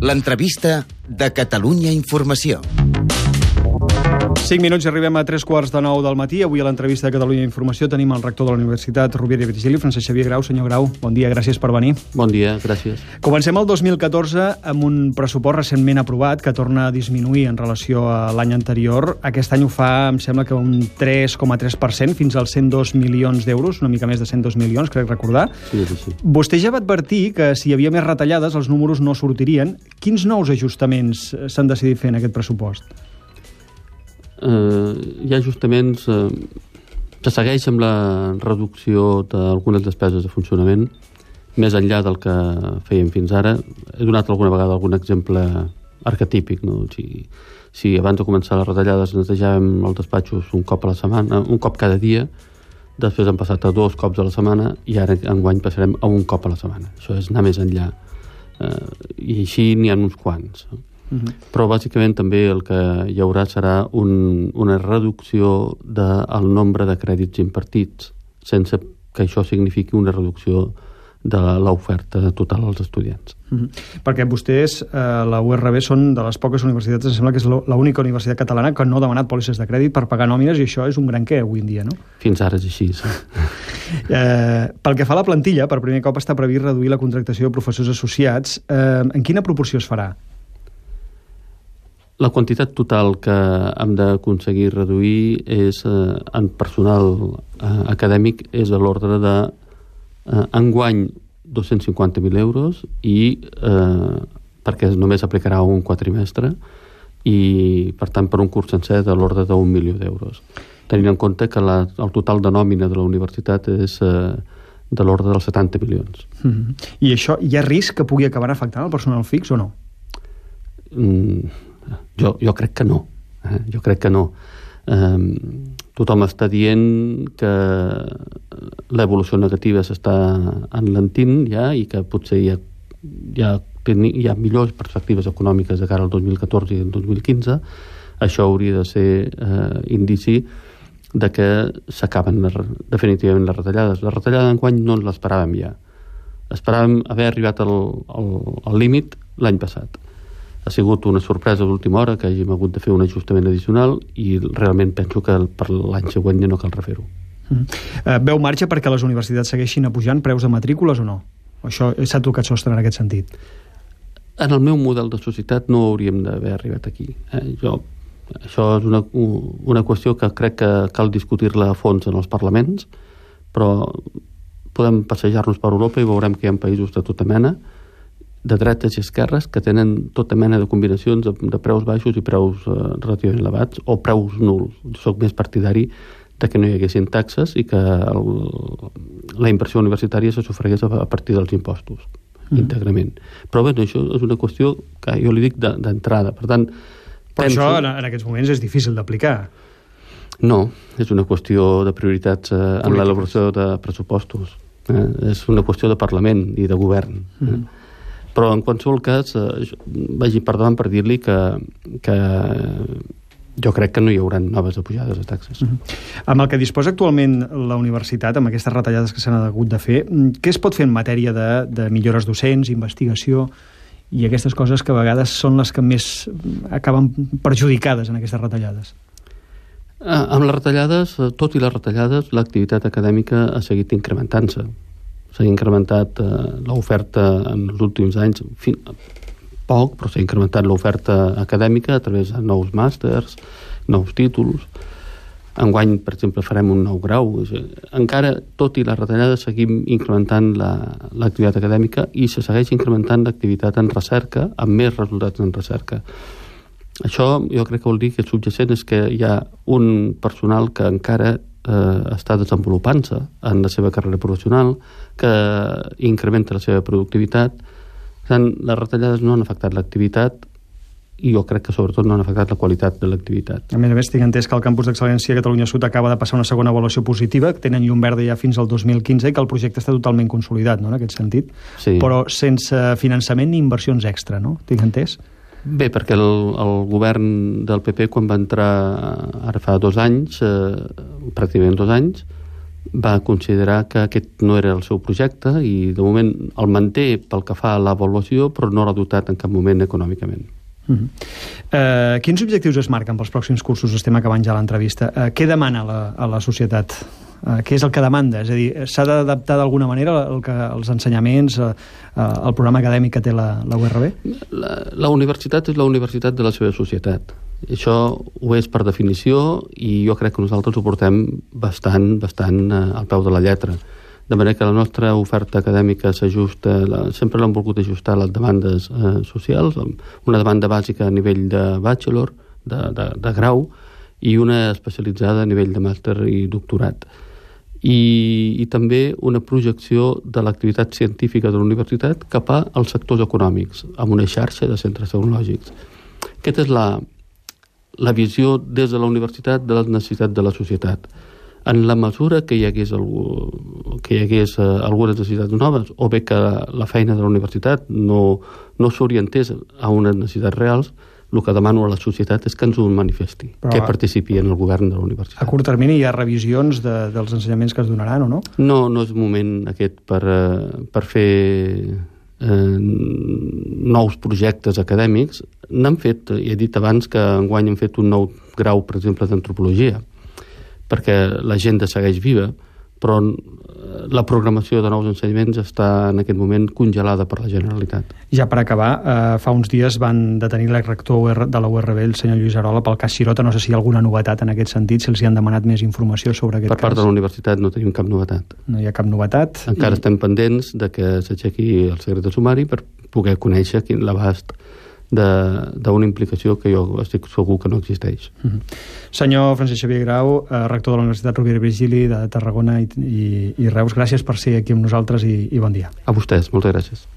L'entrevista de Catalunya Informació. 5 minuts i arribem a 3:15 del matí. Avui a l'entrevista de Catalunya Informació tenim el rector de la Universitat Rovira i Virgili, Francesc Xavier Grau. Senyor Grau, bon dia, gràcies per venir. Bon dia, gràcies. Comencem el 2014 amb un pressupost recentment aprovat que torna a disminuir en relació a l'any anterior. Aquest any ho fa, em sembla que un 3,3%, fins als 102 milions d'euros, una mica més de 102 milions, crec recordar. Sí, és així. Vostè ja va advertir que si hi havia més retallades els números no sortirien. Quins nous ajustaments s'han decidit fer en aquest pressupost? Hi ha ajustaments... se segueix amb la reducció d'algunes despeses de funcionament, més enllà del que fèiem fins ara. He donat alguna vegada algun exemple arquetípic, no? Si abans de començar les retallades netejàvem els despatxos un cop a la setmana, un cop cada dia, després han passat a 2 cops a la setmana i ara enguany passarem a un cop a la setmana. Això és anar més enllà. I així n'hi ha uns quants. Però bàsicament també el que hi haurà serà una reducció del nombre de crèdits impartits, sense que això signifiqui una reducció de l'oferta total als estudiants. Perquè vostès, la URB, són de les poques universitats, em sembla que és l'única universitat catalana que no ha demanat pòlisses de crèdit per pagar nòmines, i això és un gran què avui en dia, no? Fins ara és així, sí. Pel que fa a la plantilla, per primer cop està previst reduir la contractació de professors associats. En quina proporció es farà? La quantitat total que hem d'aconseguir reduir és, en personal acadèmic, és a l'ordre de enguany 250.000 euros i perquè només aplicarà un quatrimestre i, per tant, per un curs sencer de l'ordre d'1 milió d'euros. Tenint en compte que el total de nòmina de la universitat és de l'ordre dels 70 milions. I això, hi ha risc que pugui acabar afectant el personal fix o no? Jo crec que no. Jo crec que no. Tothom està dient que l'evolució negativa s'està enlentint ja i que potser hi ha millors perspectives econòmiques de cara al 2014 i al 2015. Això hauria de ser indici de que s'acaben definitivament les retallades. La retallada d'enguany no ens l'esperàvem ja. Esperàvem haver arribat al límit l'any passat. Ha sigut una sorpresa d'última hora que hàgim hagut de fer un ajustament addicional i realment penso que per l'any següent ja no cal refer-ho. Veu marge perquè les universitats segueixin apujant preus de matrícules o no? Això s'ha tocat sostre en aquest sentit? En el meu model de societat no hauríem d'haver arribat aquí. Això és una qüestió que crec que cal discutir-la a fons en els parlaments, però podem passejar-nos per Europa i veurem que hi ha països de tota mena, de dretes i esquerres, que tenen tota mena de combinacions de preus baixos i preus relativament elevats, o preus nuls. Jo soc més partidari de que no hi haguessin taxes i que la inversió universitària se sufragués a partir dels impostos, íntegrament. Però bé, això és una qüestió que jo li dic d'entrada. Per tant, però això en aquests moments és difícil d'aplicar. No, és una qüestió de prioritats en l'elaboració de pressupostos. És una qüestió de Parlament i de govern. Però en qualsevol cas vagi per davant per dir-li que jo crec que no hi haurà noves apujades de taxes. Amb el que disposa actualment la universitat, amb aquestes retallades que s'han hagut de fer, què es pot fer en matèria de millores docents, investigació i aquestes coses que a vegades són les que més acaben perjudicades en aquestes retallades? Amb les retallades, tot i les retallades, l'activitat acadèmica ha seguit incrementant-se. S'ha incrementat l'oferta en els últims anys, poc, però s'ha incrementat l'oferta acadèmica a través de nous màsters, nous títols. Enguany, per exemple, farem un nou grau. Encara, tot i les retallades, seguim incrementant l'activitat acadèmica i se segueix incrementant l'activitat en recerca, amb més resultats en recerca. Això jo crec que vol dir que el subjacent és que hi ha un personal que encara està desenvolupant-se en la seva carrera professional, que incrementa la seva productivitat. Per tant, les retallades no han afectat l'activitat i jo crec que sobretot no han afectat la qualitat de l'activitat. A més, tinc entès que el campus d'excel·lència Catalunya Sud acaba de passar una segona avaluació positiva, que tenen llum verda ja fins al 2015 i que el projecte està totalment consolidat, no?, en aquest sentit. Sí. Però sense finançament ni inversions extra, no? Tinc entès? Bé, perquè el govern del PP, quan va entrar ara fa 2 anys, pràcticament 2 anys, va considerar que aquest no era el seu projecte i de moment el manté pel que fa a l'avaluació, però no l'ha dotat en cap moment econòmicament. Quins objectius es marquen pels pròxims cursos? Estem acabant ja l'entrevista. Què demana a la societat? Què és el que demanda? És a dir, s'ha d'adaptar d'alguna manera els ensenyaments, el programa acadèmic que té la URB? La universitat és la universitat de la seva societat. Això ho és per definició i jo crec que nosaltres ho portem bastant al peu de la lletra. De manera que la nostra oferta acadèmica s'ajusta, sempre l'hem volgut ajustar a les demandes socials, una demanda bàsica a nivell de bachelor, de grau, i una especialitzada a nivell de màster i doctorat. I també una projecció de l'activitat científica de la universitat cap als sectors econòmics, amb una xarxa de centres tecnològics. Aquesta és la visió des de la universitat de les necessitats de la societat. En la mesura que hi hagués algunes necessitats noves, o bé que la feina de la universitat no s'orientés a unes necessitats reals, el que demano a la societat és que ens ho manifesti, que participi en el govern de la universitat. A curt termini hi ha revisions dels ensenyaments que es donaran o no? No és moment aquest per fer nous projectes acadèmics. N'han fet, he dit abans que enguany hem fet un nou grau, per exemple, d'antropologia, perquè l'agenda segueix viva, però la programació de nous ensenyaments està en aquest moment congelada per la Generalitat. Ja per acabar, fa uns dies van detenir l'exrector de la URB, el senyor Lluís Arola, pel cas Xirota. No sé si hi ha alguna novetat en aquest sentit, si els hi han demanat més informació sobre aquest cas. Per part de la universitat no tenim cap novetat. No hi ha cap novetat. Encara estem pendents de que s'aixequi el secret de sumari per poder conèixer l'abast d'una implicació que jo estic segur que no existeix. Senyor Francesc Xavier Grau, rector de la Universitat Rovira i Virgili de Tarragona i Reus, gràcies per ser aquí amb nosaltres i bon dia. A vostès, moltes gràcies.